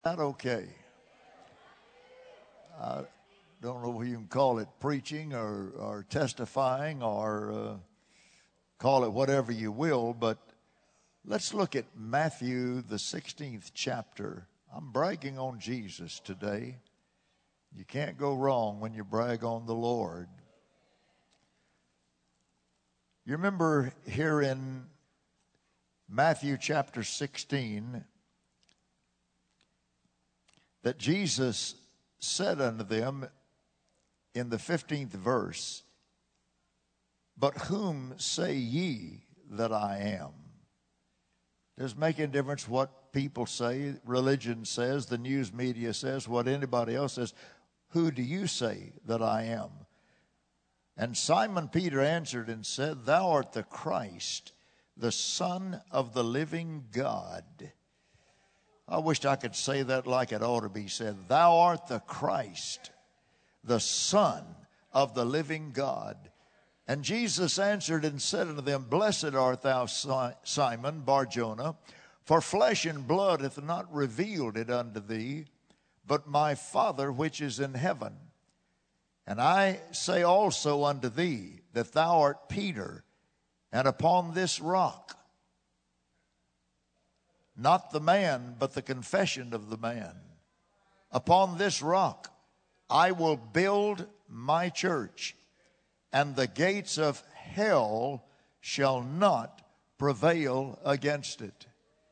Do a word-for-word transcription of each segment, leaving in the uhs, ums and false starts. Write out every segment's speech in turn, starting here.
That okay? I don't know if you can call it preaching or, or testifying or uh, call it whatever you will, but let's look at Matthew, the sixteenth chapter. I'm bragging on Jesus today. You can't go wrong when you brag on the Lord. You remember here in Matthew chapter sixteen that Jesus said unto them in the fifteenth verse, "But whom say ye that I am?" Doesn't make any difference what people say, religion says, the news media says, what anybody else says. Who do you say that I am? And Simon Peter answered and said, Thou art the Christ, the Son of the living God. I wished I could say that like it ought to be said. Thou art the Christ, the Son of the living God. And Jesus answered and said unto them, Blessed art thou, Simon Bar-Jonah, for flesh and blood hath not revealed it unto thee, but my Father which is in heaven. And I say also unto thee that thou art Peter, and upon this rock, not the man, but the confession of the man, upon this rock I will build my church, and the gates of hell shall not prevail against it.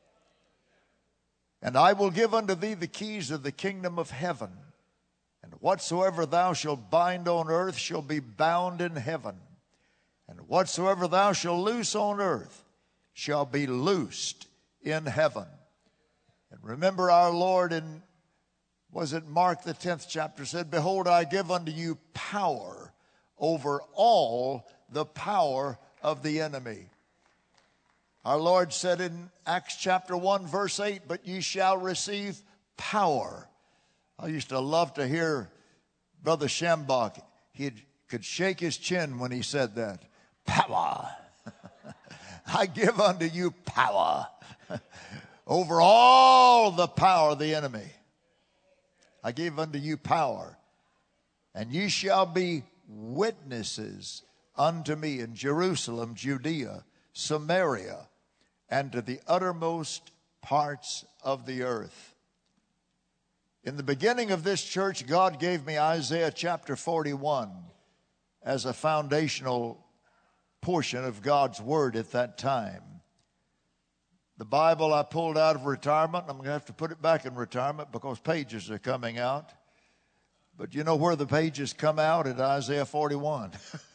And I will give unto thee the keys of the kingdom of heaven. And whatsoever thou shalt bind on earth shall be bound in heaven. And whatsoever thou shalt loose on earth shall be loosed in heaven. And remember our Lord in, was it Mark the tenth chapter, said, Behold, I give unto you power over all the power of the enemy. Our Lord said in Acts chapter one, verse eight, But ye shall receive power. I used to love to hear Brother Schambach. He could shake his chin when he said that. Power. I give unto you power over all the power of the enemy. I give unto you power. And ye shall be witnesses unto me in Jerusalem, Judea, Samaria, and to the uttermost parts of the earth. In the beginning of this church, God gave me Isaiah chapter forty-one as a foundational portion of God's word at that time. The Bible I pulled out of retirement. I'm going to have to put it back in retirement because pages are coming out. But you know where the pages come out? At Isaiah forty-one.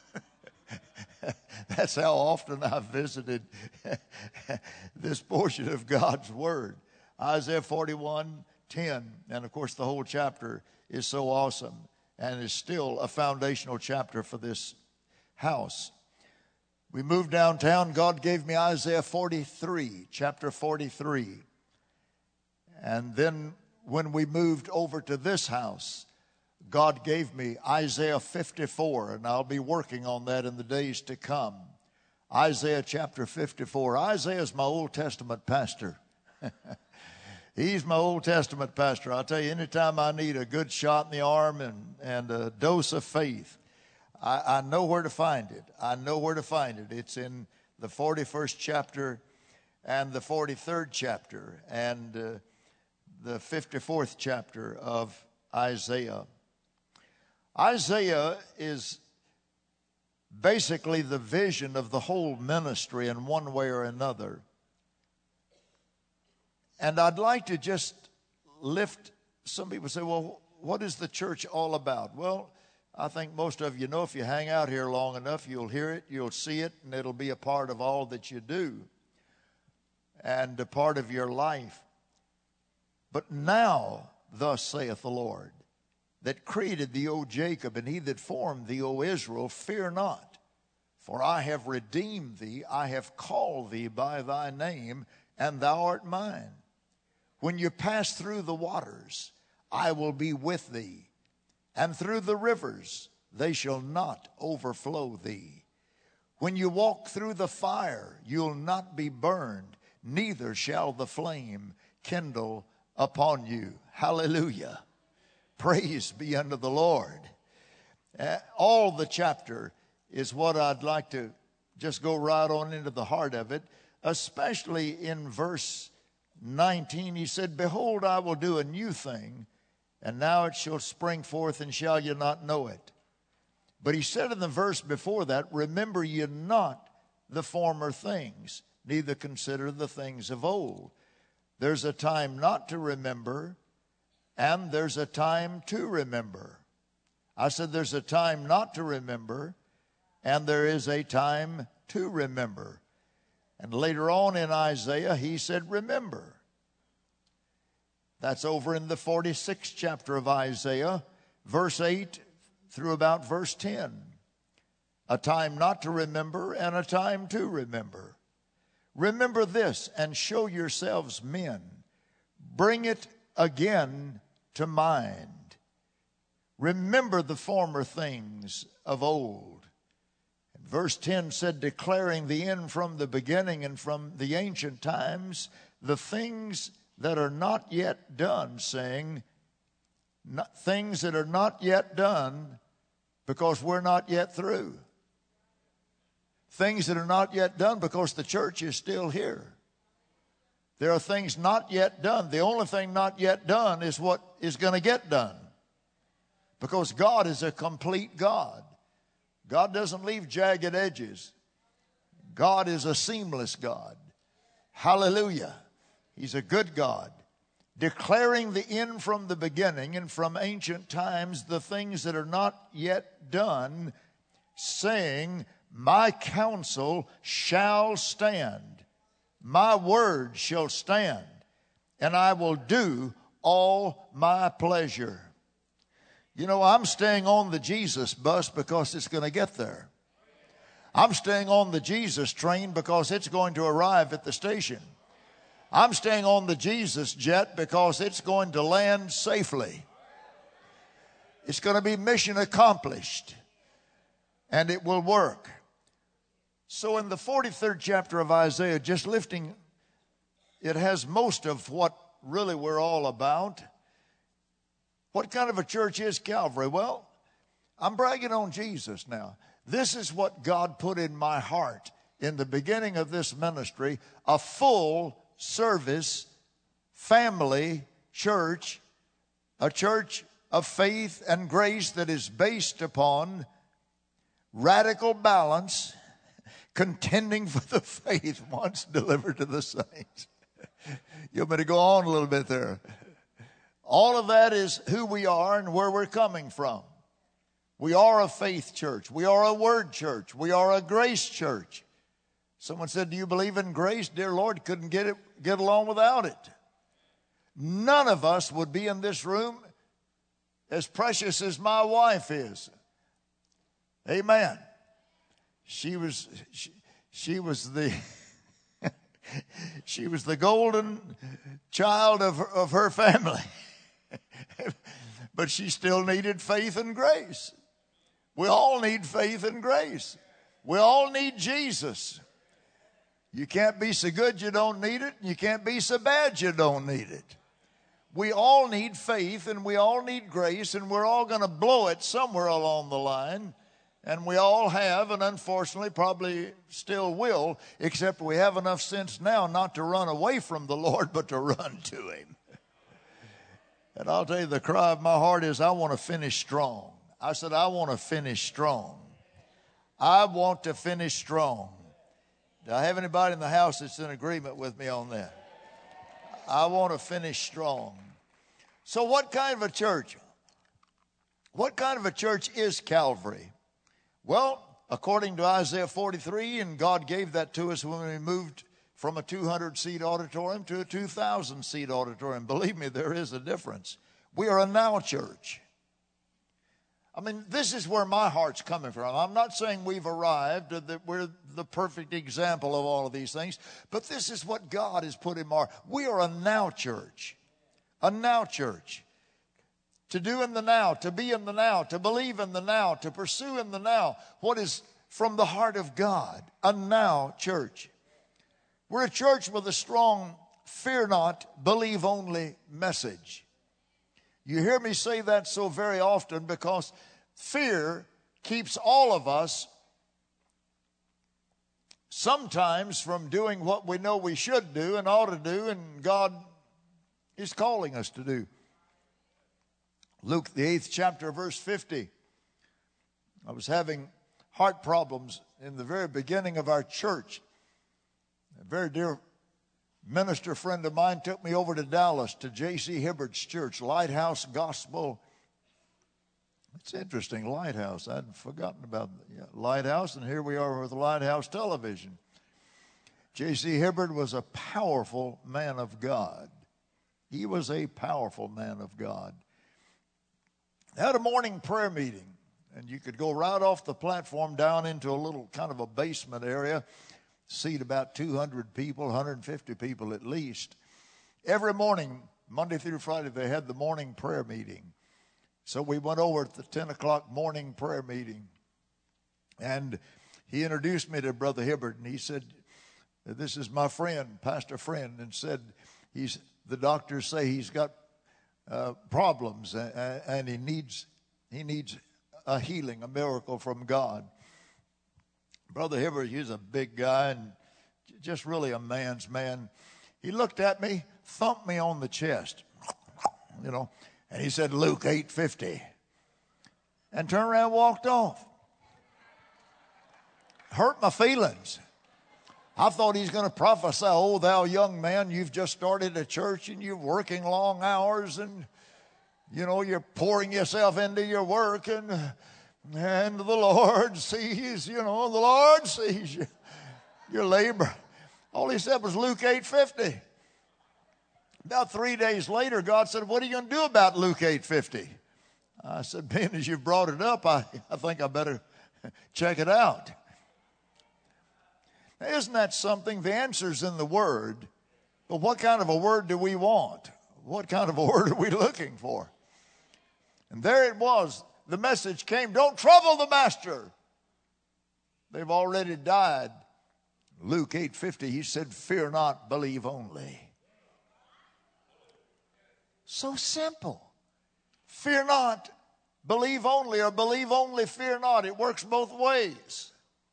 That's how often I've visited this portion of God's word. Isaiah forty-one, ten. And of course the whole chapter is so awesome and is still a foundational chapter for this house. We moved downtown. God gave me Isaiah forty-three, chapter forty-three. And then when we moved over to this house, God gave me Isaiah fifty-four, and I'll be working on that in the days to come. Isaiah chapter fifty-four. Isaiah is my Old Testament pastor. He's my Old Testament pastor. I'll tell you, anytime I need a good shot in the arm and, and a dose of faith, I, I know where to find it. I know where to find it. It's in the forty-first chapter and the forty-third chapter and uh, the fifty-fourth chapter of Isaiah. Isaiah is basically the vision of the whole ministry in one way or another. And I'd like to just lift, some people say, well, what is the church all about? Well, I think most of you know, if you hang out here long enough, you'll hear it, you'll see it, and it'll be a part of all that you do and a part of your life. But now, thus saith the Lord, that created thee, O Jacob, and he that formed thee, O Israel, fear not, for I have redeemed thee, I have called thee by thy name, and thou art mine. When you pass through the waters, I will be with thee, and through the rivers, they shall not overflow thee. When you walk through the fire, you'll not be burned, neither shall the flame kindle upon you. Hallelujah. Praise be unto the Lord. Uh, all the chapter is what I'd like to just go right on into the heart of it, especially in verse nineteen. He said, behold, I will do a new thing, and now it shall spring forth, and shall you not know it? But he said in the verse before that, remember ye not the former things, neither consider the things of old. There's a time not to remember, and there's a time to remember. I said there's a time not to remember, and there is a time to remember. And later on in Isaiah, he said, remember. That's over in the forty-sixth chapter of Isaiah, verse eight through about verse ten. A time not to remember and a time to remember. Remember this and show yourselves men. Bring it again to mind. Remember the former things of old. And verse ten said, declaring the end from the beginning and from the ancient times, the things that are not yet done, saying, not, things that are not yet done because we're not yet through. Things that are not yet done because the church is still here. There are things not yet done. The only thing not yet done is what is going to get done. Because God is a complete God. God doesn't leave jagged edges. God is a seamless God. Hallelujah. He's a good God. Declaring the end from the beginning and from ancient times, the things that are not yet done, saying, my counsel shall stand. My word shall stand. And I will do all my pleasure. You know, I'm staying on the Jesus bus because it's going to get there. I'm staying on the Jesus train because it's going to arrive at the station. I'm staying on the Jesus jet because it's going to land safely. It's going to be mission accomplished. And it will work. So in the forty-third chapter of Isaiah, just lifting, it has most of what really we're all about. What kind of a church is Calvary? Well, I'm bragging on Jesus now. This is what God put in my heart in the beginning of this ministry, a full service, family church, a church of faith and grace that is based upon radical balance, contending for the faith once delivered to the saints. You want me to go on a little bit there? All of that is who we are and where we're coming from. We are a faith church. We are a word church. We are a grace church. Someone said, do you believe in grace? Dear Lord, couldn't get it, get along without it. None of us would be in this room as precious as my wife is. Amen. She was, she, she was the, she was the golden child of, of her family. But she still needed faith and grace. We all need faith and grace. We all need Jesus. You can't be so good you don't need it, and you can't be so bad you don't need it. We all need faith and we all need grace, and we're all going to blow it somewhere along the line. And we all have, and unfortunately probably still will, except we have enough sense now not to run away from the Lord, but to run to Him. And I'll tell you, the cry of my heart is, I want to finish strong. I said, I want to finish strong. I want to finish strong. Do I have anybody in the house that's in agreement with me on that? I want to finish strong. So what kind of a church? What kind of a church is Calvary? Well, according to Isaiah forty-three, and God gave that to us when we moved from a two hundred seat auditorium to a two thousand seat auditorium. Believe me, there is a difference. We are a now church. I mean, this is where my heart's coming from. I'm not saying we've arrived, or that we're the perfect example of all of these things, but this is what God has put in our. We are a now church. A now church. To do in the now, to be in the now, to believe in the now, to pursue in the now what is from the heart of God. A now church. We're a church with a strong fear not, believe only message. You hear me say that so very often because fear keeps all of us sometimes from doing what we know we should do and ought to do, and God is calling us to do. Luke, the eighth chapter, verse fifty. I was having heart problems in the very beginning of our church. A very dear minister friend of mine took me over to Dallas to J C Hibbard's church, Lighthouse Gospel. It's interesting, Lighthouse. I'd forgotten about the yeah, Lighthouse, and here we are with Lighthouse Television. J C Hibbard was a powerful man of God. He was a powerful man of God. They had a morning prayer meeting, and you could go right off the platform down into a little kind of a basement area, seat about two hundred people, one hundred fifty people at least. Every morning, Monday through Friday, they had the morning prayer meeting. So we went over at the ten o'clock morning prayer meeting, and he introduced me to Brother Hibbard, and he said, this is my friend, Pastor Friend, and said, he's the doctors say he's got uh, problems, and, and he needs he needs a healing, a miracle from God. Brother Hibbard, he's a big guy and just really a man's man. He looked at me, thumped me on the chest, you know, and he said, Luke eight fifty, and turned around and walked off. Hurt my feelings. I thought he's going to prophesy, oh, thou young man, you've just started a church and you're working long hours and, you know, you're pouring yourself into your work and, and the Lord sees, you know, the Lord sees you, your labor. All he said was Luke eight fifty. About three days later, God said, what are you going to do about Luke eight fifty? I said, being as you've brought it up, I, I think I better check it out. Now, isn't that something? The answer's in the Word. But what kind of a word do we want? What kind of a word are we looking for? And there it was. The message came, don't trouble the master. They've already died. Luke eight fifty, he said, fear not, believe only. So simple. Fear not, believe only, or believe only, fear not. It works both ways.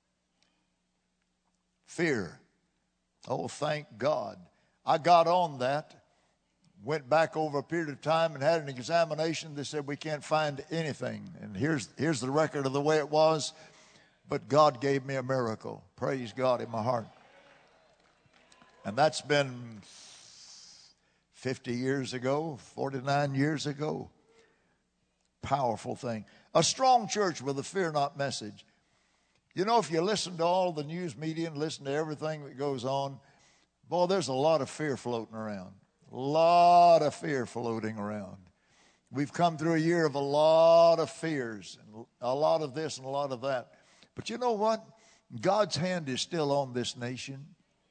Fear. Oh, thank God. I got on that, went back over a period of time and had an examination. They said we can't find anything. And here's, here's the record of the way it was. But God gave me a miracle. Praise God in my heart. And that's been fifty years ago, forty-nine years ago. Powerful thing. A strong church with a fear not message. You know, if you listen to all the news media and listen to everything that goes on, boy, there's a lot of fear floating around. A lot of fear floating around. We've come through a year of a lot of fears, and a lot of this and a lot of that. But you know what? God's hand is still on this nation.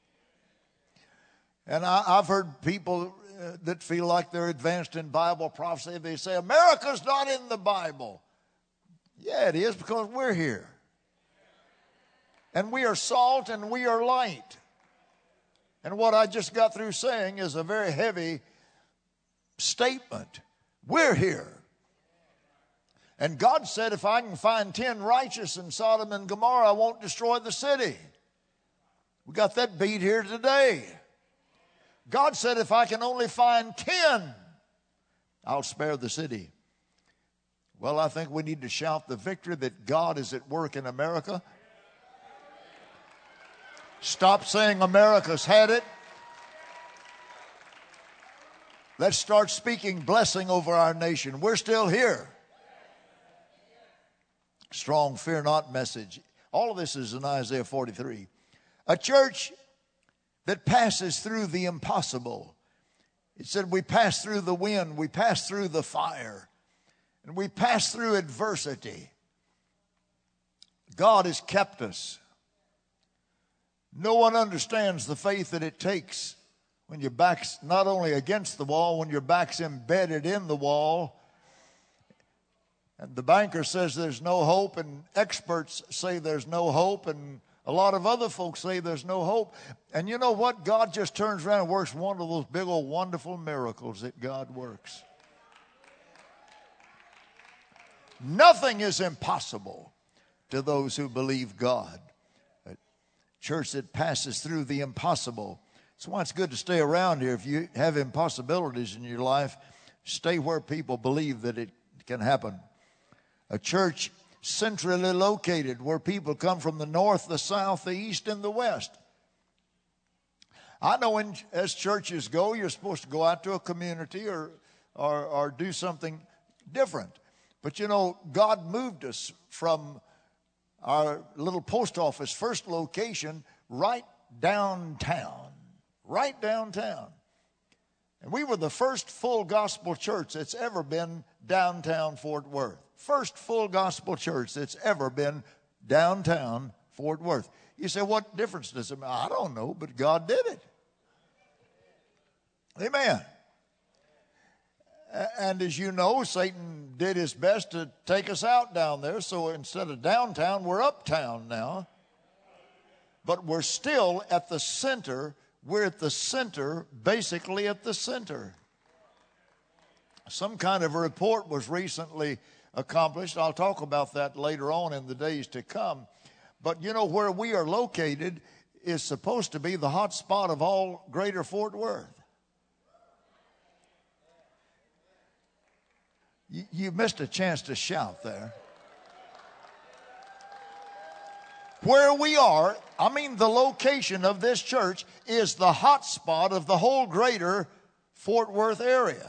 And I, I've heard people uh, that feel like they're advanced in Bible prophecy. They say, America's not in the Bible. Yeah, it is, because we're here. And we are salt and we are light. And what I just got through saying is a very heavy statement. We're here. And God said, if I can find ten righteous in Sodom and Gomorrah, I won't destroy the city. We got that beat here today. God said, if I can only find ten, I'll spare the city. Well, I think we need to shout the victory that God is at work in America. Stop saying America's had it. Let's start speaking blessing over our nation. We're still here. Strong fear not message. All of this is in Isaiah forty-three. A church that passes through the impossible. It said we pass through the wind, we pass through the fire, and we pass through adversity. God has kept us. No one understands the faith that it takes when your back's not only against the wall, when your back's embedded in the wall. And the banker says there's no hope, and experts say there's no hope, and A lot of other folks say there's no hope. And you know what? God just turns around and works one of those big old wonderful miracles that God works. Nothing is impossible to those who believe God. A church that passes through the impossible. That's why it's good to stay around here. If you have impossibilities in your life, stay where people believe that it can happen. A church centrally located where people come from the north, the south, the east, and the west. I know in, as churches go, you're supposed to go out to a community or, or, or do something different. But you know, God moved us from our little post office first location right downtown. Right downtown. And we were the first full gospel church that's ever been downtown Fort Worth. First full gospel church that's ever been downtown Fort Worth. You say, what difference does it make? I don't know, but God did it. Amen. And as you know, Satan did his best to take us out down there. So instead of downtown, we're uptown now. But we're still at the center. We're at the center, basically at the center. Some kind of a report was recently accomplished. I'll talk about that later on in the days to come. But you know, where we are located is supposed to be the hot spot of all greater Fort Worth. You, you missed a chance to shout there. Where we are, I mean the location of this church, is the hot spot of the whole greater Fort Worth area.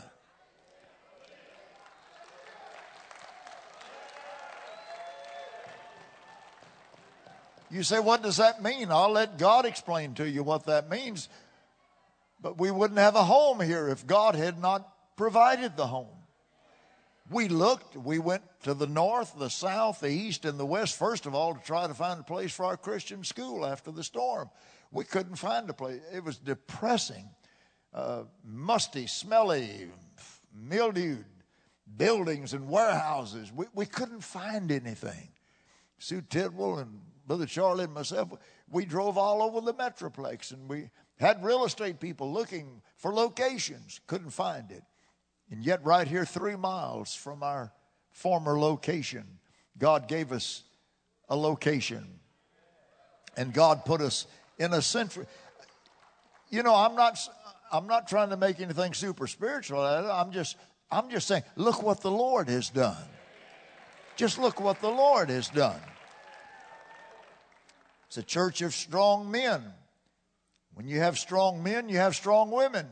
You say, what does that mean? I'll let God explain to you what that means. But we wouldn't have a home here if God had not provided the home. We looked, we went to the north, the south, the east, and the west, first of all, to try to find a place for our Christian school after the storm. We couldn't find a place. It was depressing, uh, musty, smelly, mildewed buildings and warehouses. We, we couldn't find anything. Sue Tidwell and Brother Charlie and myself, we drove all over the Metroplex, and we had real estate people looking for locations, couldn't find it. And yet right here, three miles from our former location, God gave us a location. And God put us in a century. You know, I'm not, I'm not trying to make anything super spiritual out of it. I'm just, I'm just saying, look what the Lord has done. Just look what the Lord has done. It's a church of strong men. When you have strong men, you have strong women.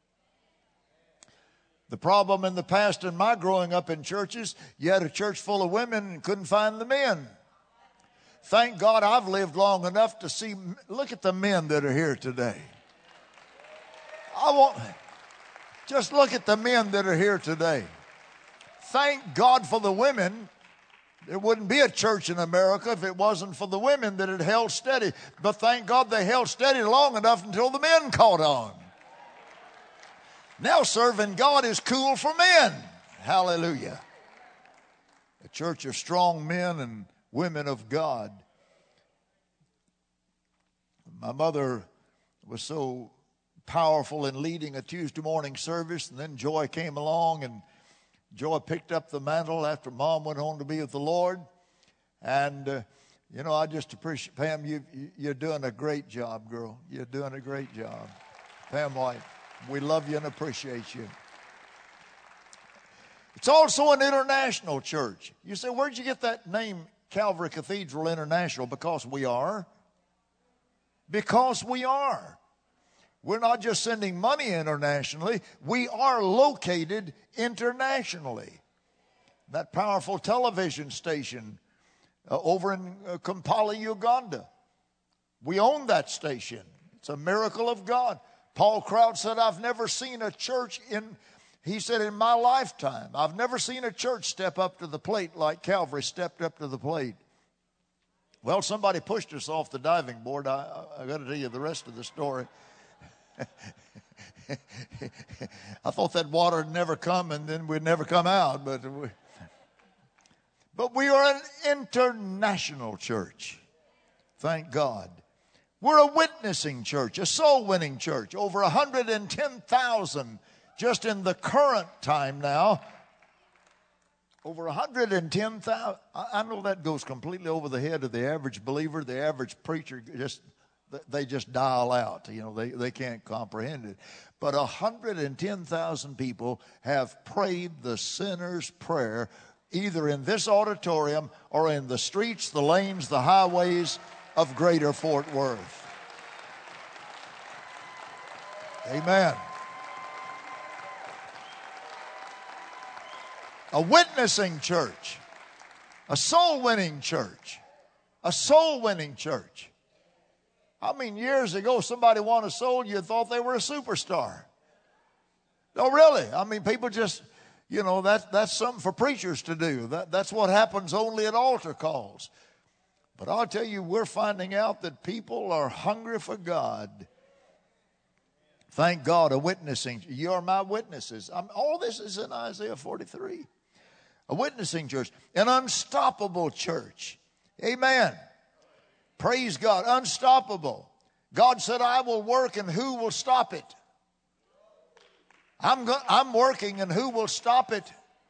The problem in the past in my growing up in churches, you had a church full of women and couldn't find the men. Thank God I've lived long enough to see, look at the men that are here today. I want, just look at the men that are here today. Thank God for the women. There wouldn't be a church in America if it wasn't for the women that had held steady. But thank God they held steady long enough until the men caught on. Now serving God is cool for men. Hallelujah. A church of strong men and women of God. My mother was so powerful in leading a Tuesday morning service, and then Joy came along, and Joy picked up the mantle after Mom went home to be with the Lord. And, uh, you know, I just appreciate, Pam, you, you're doing a great job, girl. You're doing a great job. Pam White, we love you and appreciate you. It's also an international church. You say, where'd you get that name, Calvary Cathedral International? Because we are. Because we are. We're not just sending money internationally. We are located internationally. That powerful television station uh, over in uh, Kampala, Uganda. We own that station. It's a miracle of God. Paul Crouch said, I've never seen a church in, he said, in my lifetime, I've never seen a church step up to the plate like Calvary stepped up to the plate. Well, somebody pushed us off the diving board. I, I, I got to tell you the rest of the story. I thought that water would never come and then we'd never come out. But we, but we are an international church. Thank God. We're a witnessing church, a soul-winning church. Over one hundred ten thousand just in the current time now. Over one hundred ten thousand. I know that goes completely over the head of the average believer, the average preacher. Just they just dial out. You know, they, they can't comprehend it. But one hundred ten thousand people have prayed the sinner's prayer, either in this auditorium or in the streets, the lanes, the highways of Greater Fort Worth. Amen. A witnessing church, a soul-winning church, a soul-winning church. I mean, years ago, somebody won a soul, you thought they were a superstar. No, really. I mean, people just, you know, that, that's something for preachers to do. That, that's what happens only at altar calls. But I'll tell you, we're finding out that people are hungry for God. Thank God, a witnessing. You are my witnesses. I'm, all this is in Isaiah forty-three. A witnessing church, an unstoppable church. Amen. Praise God, unstoppable. God said, I will work, and who will stop it? I'm, go- I'm working, and who will stop it?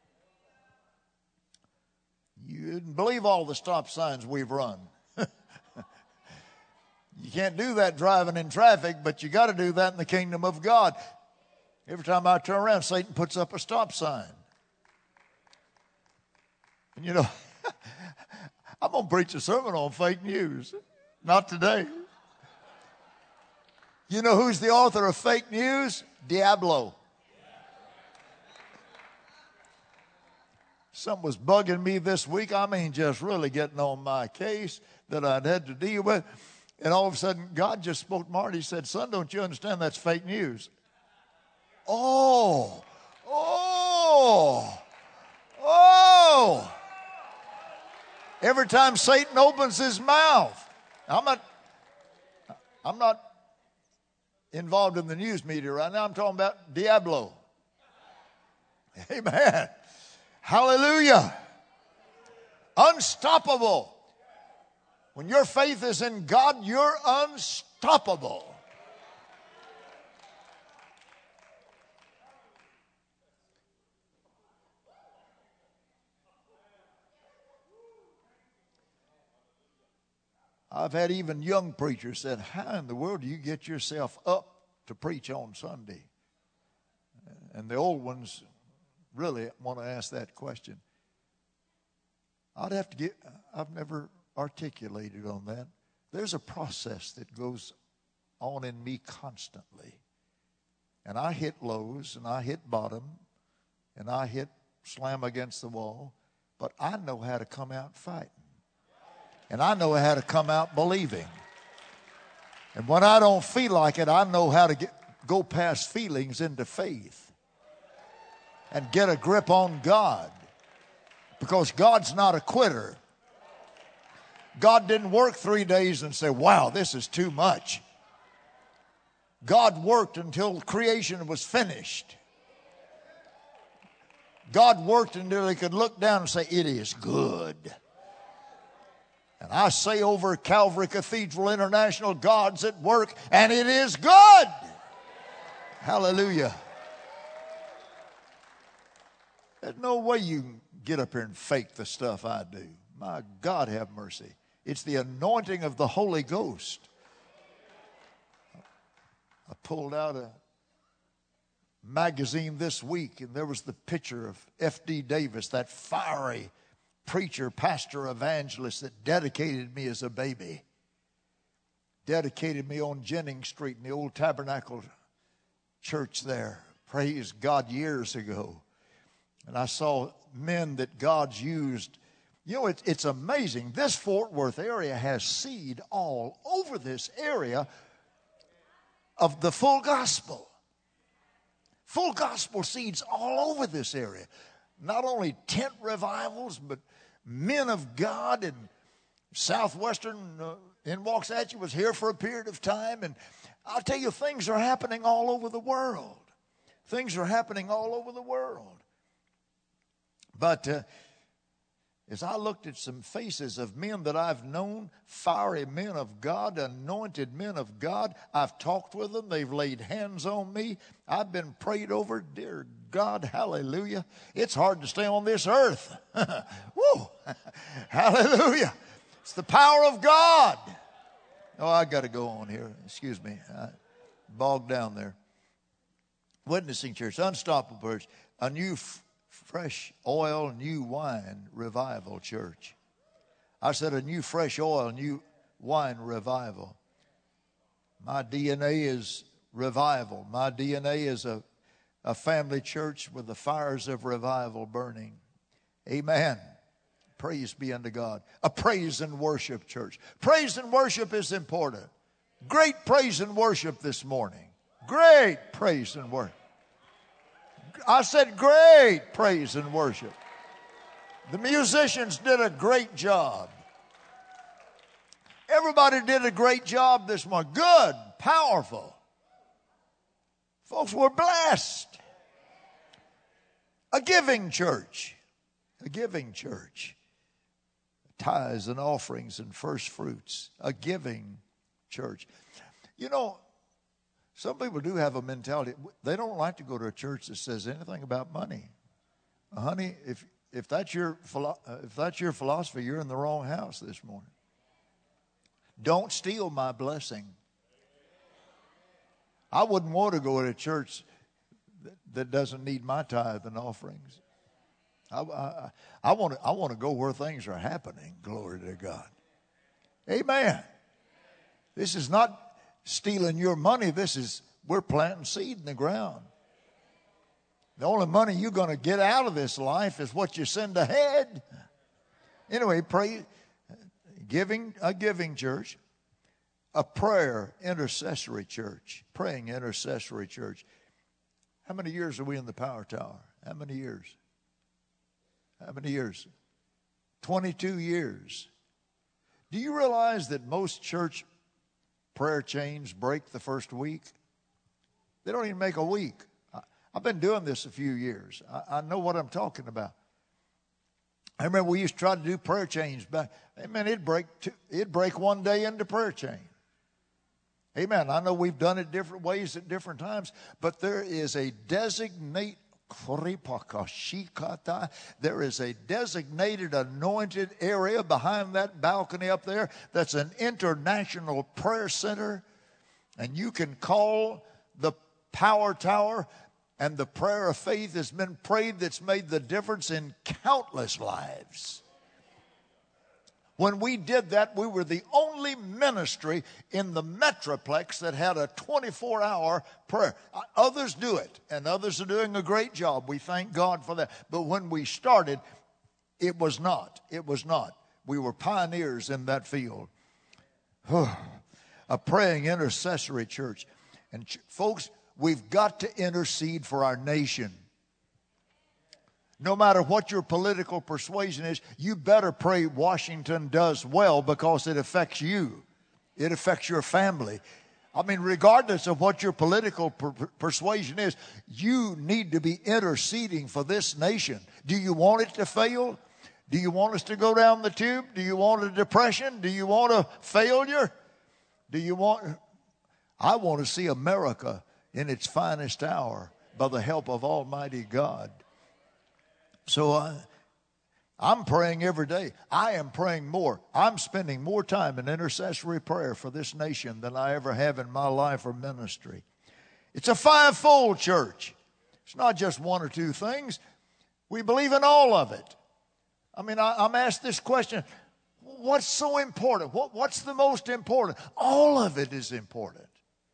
You didn't believe all the stop signs we've run. You can't do that driving in traffic, but you got to do that in the kingdom of God. Every time I turn around, Satan puts up a stop sign. And you know, I'm going to preach a sermon on fake news. Not today. You know who's the author of fake news? Diablo. Something was bugging me this week. I mean, just really getting on my case that I'd had to deal with. And all of a sudden, God just spoke to Marty. He said, son, don't you understand that's fake news? Oh, oh, oh. Every time Satan opens his mouth, I'm not, I'm not involved in the news media right now. I'm talking about Diablo. Amen. Hallelujah. Unstoppable. When your faith is in God, you're unstoppable. I've had even young preachers said, how in the world do you get yourself up to preach on Sunday? And the old ones really want to ask that question. I'd have to get, I've never articulated on that. There's a process that goes on in me constantly. And I hit lows, and I hit bottom, and I hit slam against the wall. But I know how to come out fighting. And I know how to come out believing. And when I don't feel like it, I know how to get, go past feelings into faith. And get a grip on God. Because God's not a quitter. God didn't work three days and say, wow, this is too much. God worked until creation was finished. God worked until he could look down and say, it is good. And I say over Calvary Cathedral International, God's at work, and it is good. Hallelujah. There's no way you can get up here and fake the stuff I do. My God, have mercy. It's the anointing of the Holy Ghost. I pulled out a magazine this week, and there was the picture of F D Davis, that fiery preacher, pastor, evangelist that dedicated me as a baby. Dedicated me on Jennings Street in the old Tabernacle Church there. Praise God, years ago. And I saw men that God's used. You know, it, it's amazing. This Fort Worth area has seed all over this area of the full gospel. Full gospel seeds all over this area. Not only tent revivals, but men of God. And Southwestern uh, in Waxahachie was here for a period of time. And I'll tell you, things are happening all over the world. Things are happening all over the world. But uh, as I looked at some faces of men that I've known, fiery men of God, anointed men of God. I've talked with them. They've laid hands on me. I've been prayed over. Dear God, hallelujah. It's hard to stay on this earth. Woo! Hallelujah. It's the power of God. Oh, I got to go on here. Excuse me. I bogged down there. Witnessing church, unstoppable church, a new f- fresh oil, new wine revival church. I said a new fresh oil, new wine revival. My D N A is revival. My D N A is a, a family church with the fires of revival burning. Amen. Praise be unto God. A praise and worship church. Praise and worship is important. Great praise and worship this morning. Great praise and worship. I said great praise and worship. The musicians did a great job. Everybody did a great job this morning. Good, powerful. Folks, we're blessed. A giving church. A giving church. Tithes and offerings and first fruits. A giving church. You know, some people do have a mentality. They don't like to go to a church that says anything about money. Uh, honey, if if that's your if that's your philosophy, you're in the wrong house this morning. Don't steal my blessing. I wouldn't want to go to a church that, that doesn't need my tithe and offerings. I, I, I want to I want to go where things are happening. Glory to God. Amen. This is not stealing your money. This is, we're planting seed in the ground. The only money you're going to get out of this life is what you send ahead. Anyway, pray, giving, a giving church, a prayer intercessory church, praying intercessory church. How many years are we in the Power Tower? How many years? How many years? twenty-two years. Do you realize that most church prayer chains break the first week? They don't even make a week. I, I've been doing this a few years. I, I know what I'm talking about. I remember we used to try to do prayer chains back. Amen. It'd break, two, it'd break one day into prayer chain. Amen. I know we've done it different ways at different times, but there is a designate. There is a designated anointed area behind that balcony up there that's an international prayer center. And you can call the Power Tower, and the prayer of faith has been prayed that's made the difference in countless lives. When we did that, we were the only ministry in the Metroplex that had a twenty-four hour prayer. Others do it, and others are doing a great job. We thank God for that. But when we started, it was not. It was not. We were pioneers in that field. A praying intercessory church. And ch- folks, we've got to intercede for our nation. No matter what your political persuasion is, you better pray Washington does well, because it affects you. It affects your family. I mean, regardless of what your political per- persuasion is, you need to be interceding for this nation. Do you want it to fail? Do you want us to go down the tube? Do you want a depression? Do you want a failure? Do you want... I want to see America in its finest hour by the help of Almighty God. So uh, I'm praying every day. I am praying more. I'm spending more time in intercessory prayer for this nation than I ever have in my life or ministry. It's a fivefold church. It's not just one or two things. We believe in all of it. I mean, I, I'm asked this question, what's so important? What, what's the most important? All of it is important.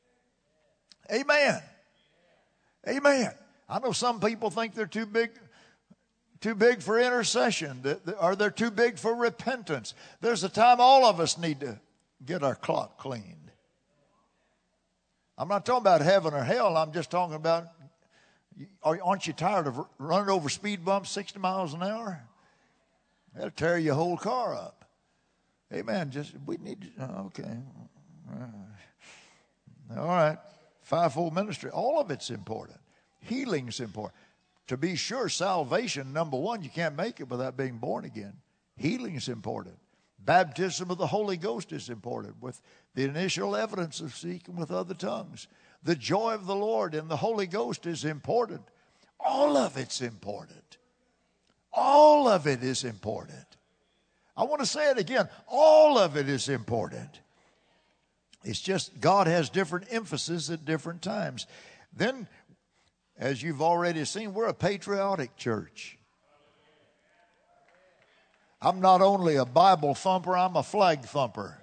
Amen. Amen. I know some people think they're too big Too big for intercession, or they're too big for repentance. There's a time all of us need to get our clock cleaned. I'm not talking about heaven or hell. I'm just talking about, aren't you tired of running over speed bumps sixty miles an hour? That'll tear your whole car up. Amen. Just, we need to, okay. All right. Fivefold ministry. All of it's important. Healing's important. To be sure, salvation, number one, you can't make it without being born again. Healing is important. Baptism of the Holy Ghost is important, with the initial evidence of speaking with other tongues. The joy of the Lord and the Holy Ghost is important. All of it's important. All of it is important. I want to say it again. All of it is important. It's just God has different emphasis at different times. Then, as you've already seen, we're a patriotic church. I'm not only a Bible thumper, I'm a flag thumper.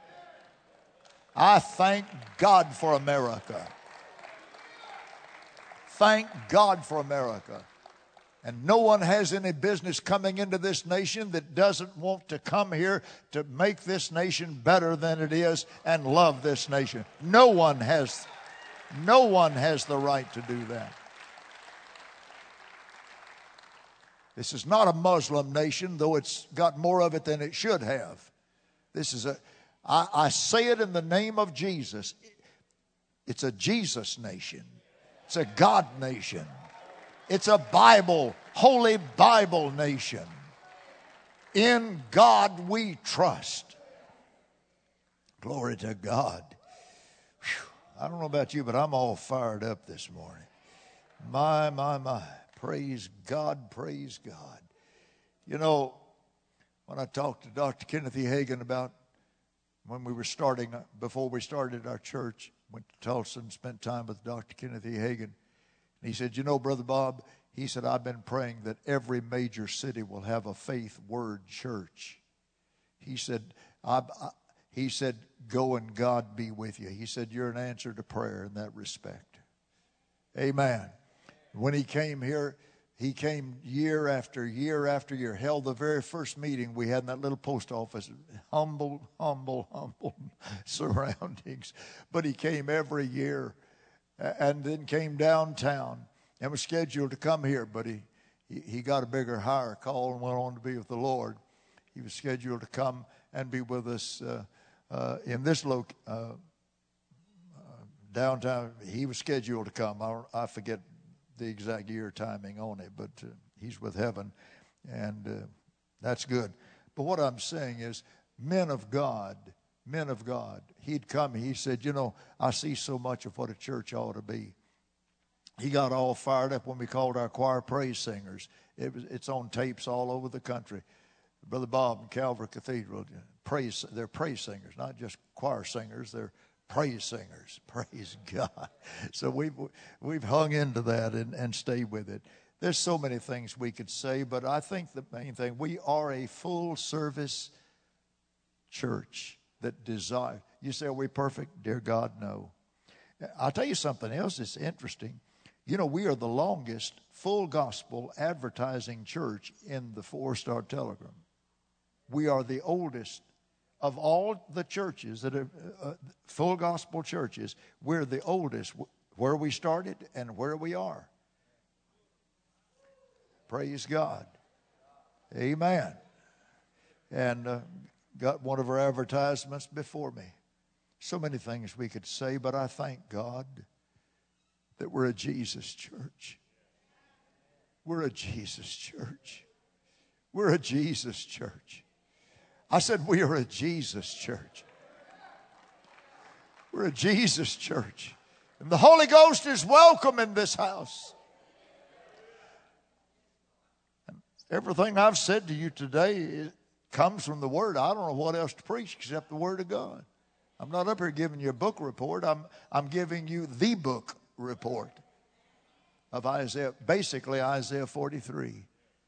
I thank God for America. Thank God for America. And no one has any business coming into this nation that doesn't want to come here to make this nation better than it is and love this nation. No one has, no one has the right to do that. This is not a Muslim nation, though it's got more of it than it should have. This is a, I, I say it in the name of Jesus. It's a Jesus nation. It's a God nation. It's a Bible, Holy Bible nation. In God we trust. Glory to God. Whew. I don't know about you, but I'm all fired up this morning. My, my, my. Praise God, praise God. You know, when I talked to Doctor Kenneth E. Hagin about when we were starting, before we started our church, went to Tulsa and spent time with Doctor Kenneth E. Hagin. And he said, you know, Brother Bob, he said, I've been praying that every major city will have a faith word church. He said, I, I, he said, go and God be with you. He said, you're an answer to prayer in that respect. Amen. When he came here, he came year after year after year, held the very first meeting we had in that little post office. Humble, humble, humble surroundings. But he came every year and then came downtown and was scheduled to come here. But he, he, he got a bigger, higher call and went on to be with the Lord. He was scheduled to come and be with us uh, uh, in this lo- uh, uh, downtown. He was scheduled to come. I, I forget the exact year timing on it, but uh, he's with heaven, and uh, that's good. But what I'm saying is, men of God, men of God, he'd come, he said, you know, I see so much of what a church ought to be. He got all fired up when we called our choir praise singers. It was, it's on tapes all over the country. Brother Bob and Calvary Cathedral, praise, they're praise singers, not just choir singers, they're praise singers. Praise God. So we've, we've hung into that and, and stayed with it. There's so many things we could say, but I think the main thing, we are a full service church that desire. You say, are we perfect? Dear God, no. I'll tell you something else that's interesting. You know, we are the longest full gospel advertising church in the Four-Star Telegram. We are the oldest of all the churches that are uh, full gospel churches. We're the oldest where we started and where we are. Praise God. Amen. And uh, got one of our advertisements before me. So many things we could say, but I thank God that we're a Jesus church. We're a Jesus church. We're a Jesus church. I said we are a Jesus church. We're a Jesus church. And the Holy Ghost is welcome in this house. And everything I've said to you today comes from the Word. I don't know what else to preach except the Word of God. I'm not up here giving you a book report. I'm, I'm giving you the book report of Isaiah, basically Isaiah forty-three.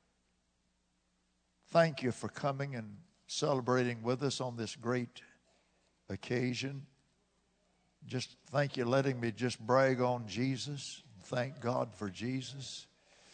Thank you for coming and celebrating with us on this great occasion. Just thank you letting me just brag on Jesus. Thank God for Jesus.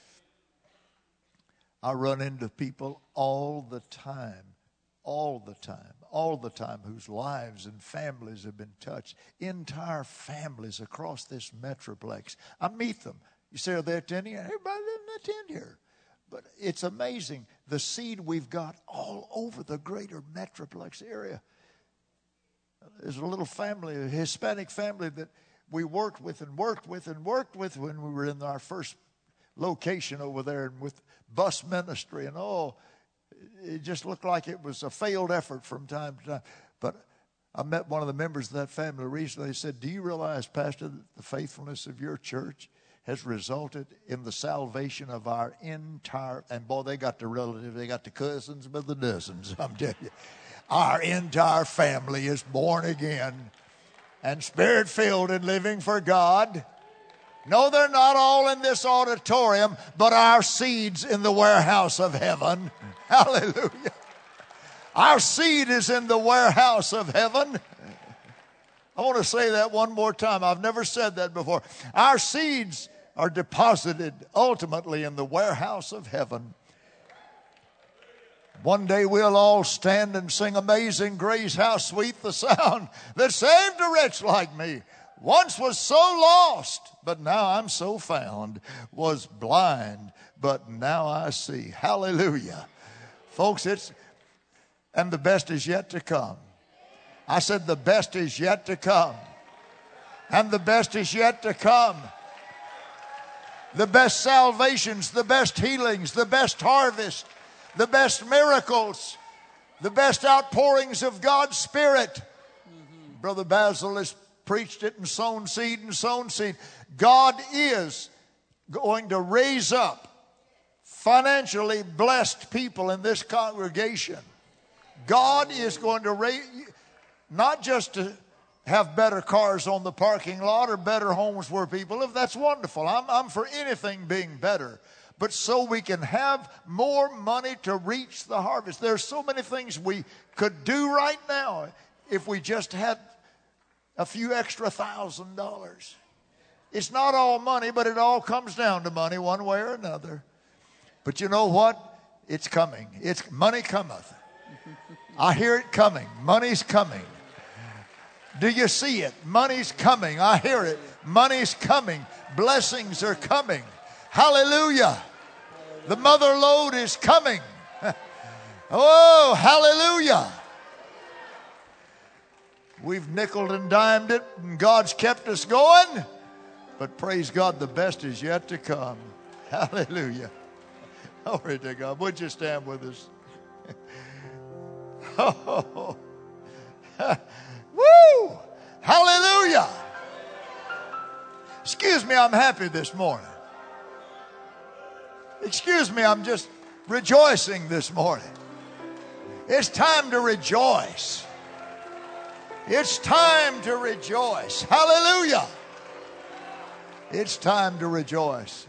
I run into people all the time, all the time, all the time whose lives and families have been touched. Entire families across this metroplex. I meet them. You say, are they attending? Everybody doesn't attend here. But it's amazing the seed we've got all over the greater metroplex area. There's a little family, a Hispanic family that we worked with and worked with and worked with when we were in our first location over there and with bus ministry and all. it just looked like it was a failed effort from time to time. But I met one of the members of that family recently. They said, do you realize, Pastor, that the faithfulness of your church has resulted in the salvation of our entire, and boy, they got the relatives, they got the cousins by the dozens, I'm telling you. Our entire family is born again and spirit-filled and living for God. No, they're not all in this auditorium, but our seed's in the warehouse of heaven. Hallelujah. Our seed is in the warehouse of heaven. I want to say that one more time. I've never said that before. Our seeds are deposited ultimately in the warehouse of heaven. One day we'll all stand and sing Amazing Grace, how sweet the sound that saved a wretch like me. Once was so lost, but now I'm so found. Was blind, but now I see. Hallelujah. Folks, it's, and the best is yet to come. I said the best is yet to come. And the best is yet to come. The best salvations, the best healings, the best harvest, the best miracles, the best outpourings of God's Spirit. Mm-hmm. Brother Basil has preached it and sown seed and sown seed. God is going to raise up financially blessed people in this congregation. God is going to raise, not just to have better cars on the parking lot or better homes where people live. That's wonderful. I'm, I'm for anything being better. But so we can have more money to reach the harvest. There's so many things we could do right now if we just had a few extra thousand dollars. It's not all money, but it all comes down to money one way or another. But you know what? It's coming. It's money cometh. I hear it coming. Money's coming. Do you see it? Money's coming. I hear it. Money's coming. Blessings are coming. Hallelujah. The mother lode is coming. Oh, hallelujah. We've nickeled and dimed it, and God's kept us going. But praise God, the best is yet to come. Hallelujah. Glory to God. Would you stand with us? Oh. Woo! Hallelujah. Excuse me, I'm happy this morning. Excuse me, I'm just rejoicing this morning. It's time to rejoice. It's time to rejoice. Hallelujah. It's time to rejoice.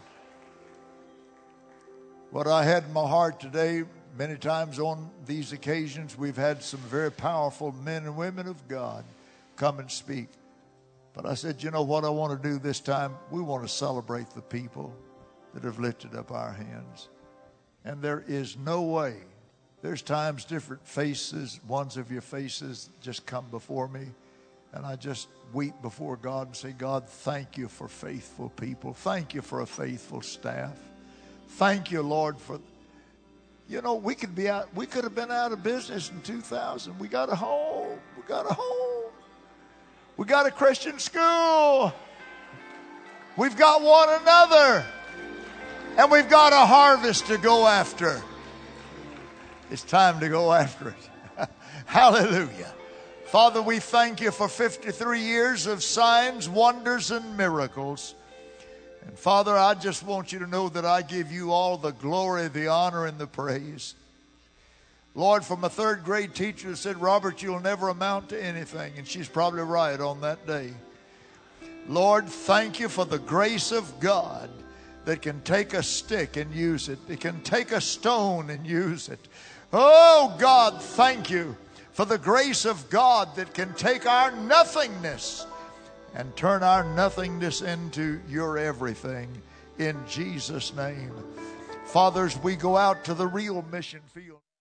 What I had in my heart today, many times on these occasions, we've had some very powerful men and women of God come and speak. But I said, you know what I want to do this time? We want to celebrate the people that have lifted up our hands. And there is no way. There's times different faces, ones of your faces just come before me. And I just weep before God and say, God, thank you for faithful people. Thank you for a faithful staff. Thank you, Lord, for, you know, we could be out, we could have been out of business in two thousand. We got a home. We got a home. We got a Christian school. We've got one another. And we've got a harvest to go after. It's time to go after it. Hallelujah. Father, we thank you for fifty-three years of signs, wonders, and miracles. And Father, I just want you to know that I give you all the glory, the honor, and the praise. Lord, from a third grade teacher who said, Robert, you'll never amount to anything. And she's probably right on that day. Lord, thank you for the grace of God that can take a stick and use it. It can take a stone and use it. Oh, God, thank you for the grace of God that can take our nothingness and turn our nothingness into your everything. In Jesus' name. Fathers, we go out to the real mission field.